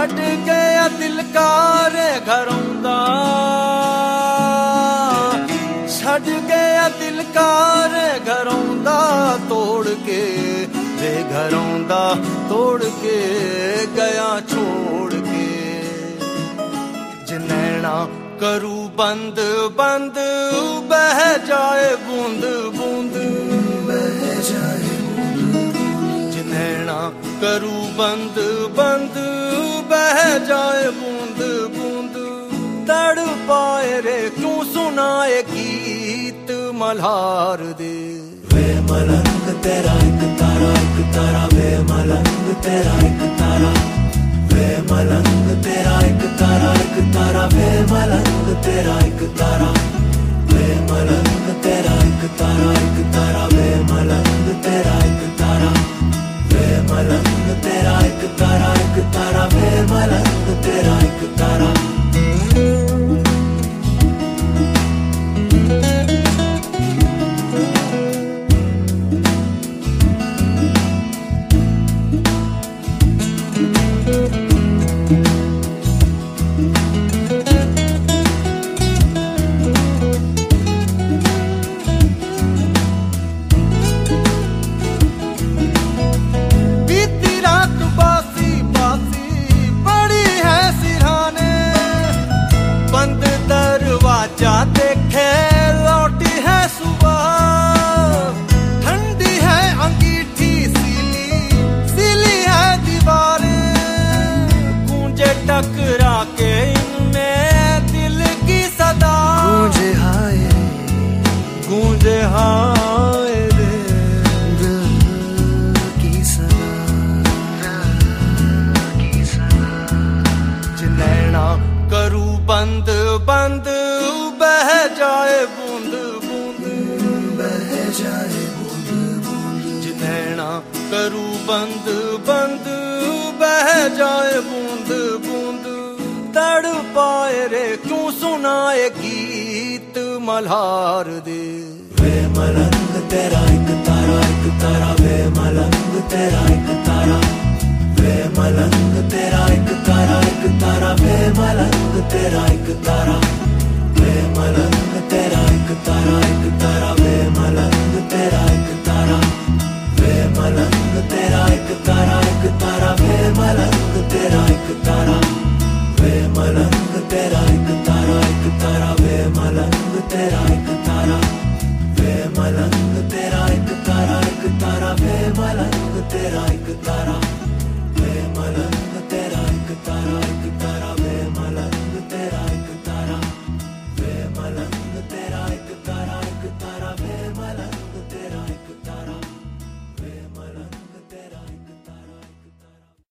छड़ गया दिलकार घरों दा, छड़ गया दिलकार घरों दा तोड़ के, वे घरों दा तोड़ के गया छोड़ के। जनैना करू बंद बंद बह जाए बूंद बूंद, बह जाए जनैना करू बंद बंद बह जाए बूंद बूंद। तड़ पाए रे क्यों सुनाए गीत मल्हार दे। वे मलंग तेरा एक तारा, वे मलंग तेरा एक तारा, वे मलंग तेरा एक तारा, वे मलंग तेरा एक तारा, वे मलंग तेरा एक तारा, वे मलंग तेरा एक तारा, वे मलंग तेरा एक तारा, वे मलंग तेरा एक तारा। दरवाजा देखे लौटी है सुबह, ठंडी है अंगीठी सीली सीली है दीवारें, गूंजे टकरा के इनमें दिल की सदा, गूंजे हाय रे दिल की सदा। जनैना करू बंद बंद बह जाए बूंद बूंद, बह जाए बूंद बूंद। जनैना करू बंद बंद बह जाए बूंद बूंद। तड़ पाए रे क्यों सुनाए गीत मल्हार दे। वे मलंग तेरा एक तारा, वे मलंग तेरा एक तारा, वे मलंग तेरा एक तारा, वे मलंग तेरा एक तारा, वे मलंग तेरा एक तारा, वे मलंग तेरा एक तारा, वे मलंग तेरा एक तारा, वे मलंग तेरा एक तारा, वे मलंग तेरा एक तारा, वे मलंग तेरा एक तारा, वे मलंग तेरा एक तारा, वे मलंग तेरा एक तारा, वे मलंग तेरा एक तारा।